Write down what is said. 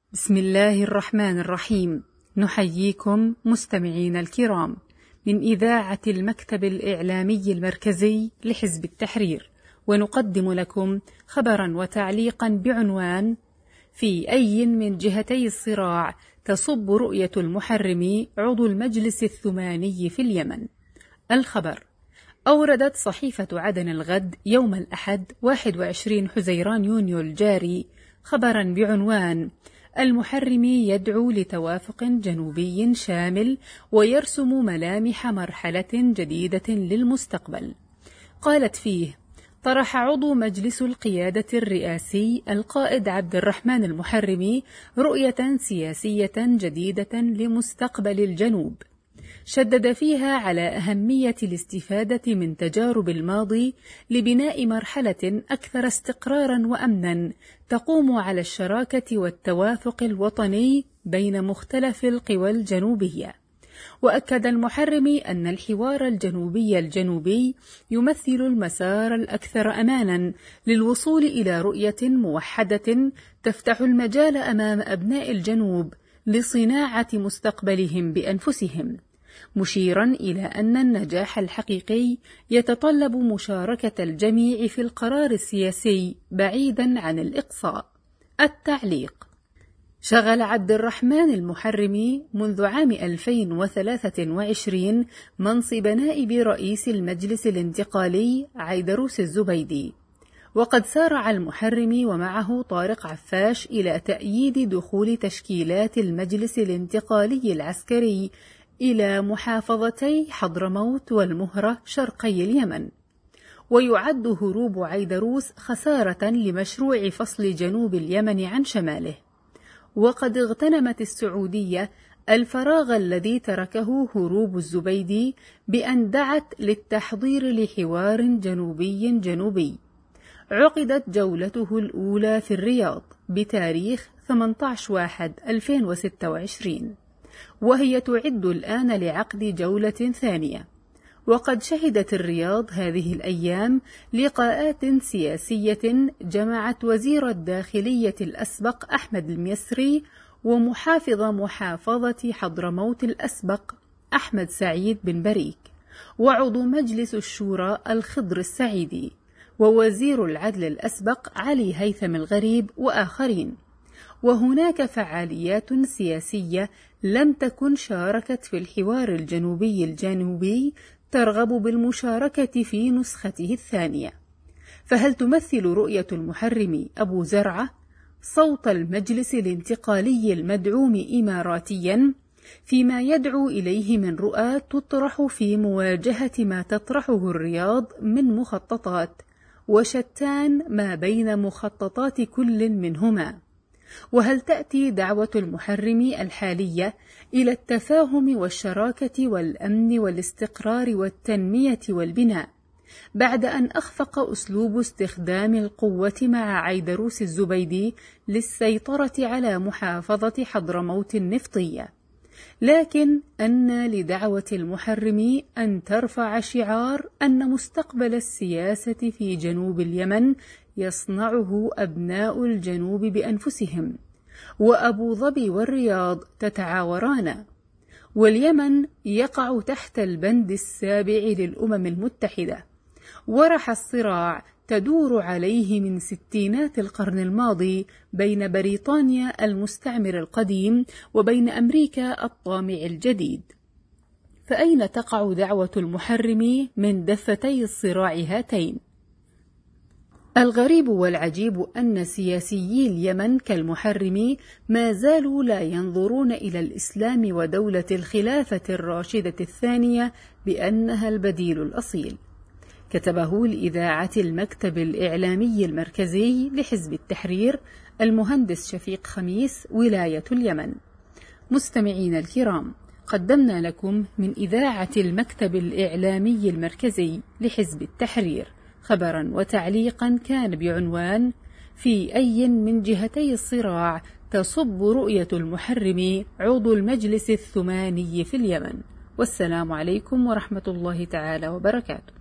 بسم الله الرحمن الرحيم. نحييكم مستمعينا الكرام من إذاعة المكتب الإعلامي المركزي لحزب التحرير، ونقدم لكم خبرا وتعليقا بعنوان: في أي من جهتي الصراع تصب رؤية المحرم عضو المجلس الثماني في اليمن. الخبر: أوردت صحيفة عدن الغد يوم الأحد 21 حزيران يونيو الجاري خبرا بعنوان: المحرم يدعو لتوافق جنوبي شامل ويرسم ملامح مرحلة جديدة للمستقبل. قالت فيه: طرح عضو مجلس القيادة الرئاسي القائد عبد الرحمن المحرمي رؤية سياسية جديدة لمستقبل الجنوب، شدد فيها على أهمية الاستفادة من تجارب الماضي لبناء مرحلة أكثر استقرارا وأمنا تقوم على الشراكة والتوافق الوطني بين مختلف القوى الجنوبية. وأكد المحرمي أن الحوار الجنوبي يمثل المسار الأكثر أمانا للوصول إلى رؤية موحدة تفتح المجال أمام أبناء الجنوب لصناعة مستقبلهم بأنفسهم، مشيرا إلى أن النجاح الحقيقي يتطلب مشاركة الجميع في القرار السياسي بعيدا عن الإقصاء. التعليق: شغل عبد الرحمن المحرمي منذ عام 2023 منصب نائب رئيس المجلس الانتقالي عيدروس الزبيدي، وقد سارع المحرمي ومعه طارق عفاش إلى تأييد دخول تشكيلات المجلس الانتقالي العسكري إلى محافظتي حضرموت والمهرة شرقي اليمن. ويعد هروب عيدروس خسارة لمشروع فصل جنوب اليمن عن شماله، وقد اغتنمت السعودية الفراغ الذي تركه هروب الزبيدي بأن دعت للتحضير لحوار جنوبي. عقدت جولته الأولى في الرياض بتاريخ 18/1/2026، وهي تعد الآن لعقد جولة ثانية. وقد شهدت الرياض هذه الأيام لقاءات سياسية جمعت وزير الداخلية الأسبق أحمد الميسري ومحافظ محافظة حضرموت الأسبق أحمد سعيد بن بريك، وعضو مجلس الشورى الخضر السعيدي، ووزير العدل الأسبق علي هيثم الغريب وآخرين. وهناك فعاليات سياسية لم تكن شاركت في الحوار الجنوبي ترغب بالمشاركة في نسخته الثانية. فهل تمثل رؤية المحرم أبو زرعة صوت المجلس الانتقالي المدعوم إماراتيا فيما يدعو إليه من رؤى تطرح في مواجهة ما تطرحه الرياض من مخططات، وشتان ما بين مخططات كل منهما؟ وهل تأتي دعوة المحرم الحالية إلى التفاهم والشراكة والأمن والاستقرار والتنمية والبناء بعد أن أخفق أسلوب استخدام القوة مع عيدروس الزبيدي للسيطرة على محافظة حضرموت النفطية؟ لكن أن لدعوة المحرم أن ترفع شعار أن مستقبل السياسة في جنوب اليمن يصنعه أبناء الجنوب بأنفسهم، وأبو ظبي والرياض تتعاوران، واليمن يقع تحت البند السابع للأمم المتحدة، ورح الصراع تدور عليه من ستينات القرن الماضي بين بريطانيا المستعمر القديم وبين أمريكا الطامع الجديد. فأين تقع دعوة المحرم من دفتي الصراع هاتين؟ الغريب والعجيب أن سياسيي اليمن كالمحرم ما زالوا لا ينظرون إلى الإسلام ودولة الخلافة الراشدة الثانية بأنها البديل الأصيل. كتبه لإذاعة المكتب الإعلامي المركزي لحزب التحرير المهندس شفيق خميس، ولاية اليمن. مستمعين الكرام، قدمنا لكم من إذاعة المكتب الإعلامي المركزي لحزب التحرير خبرا وتعليقا كان بعنوان: في أي من جهتي الصراع تصب رؤية المحرم عضو المجلس الثماني في اليمن. والسلام عليكم ورحمة الله تعالى وبركاته.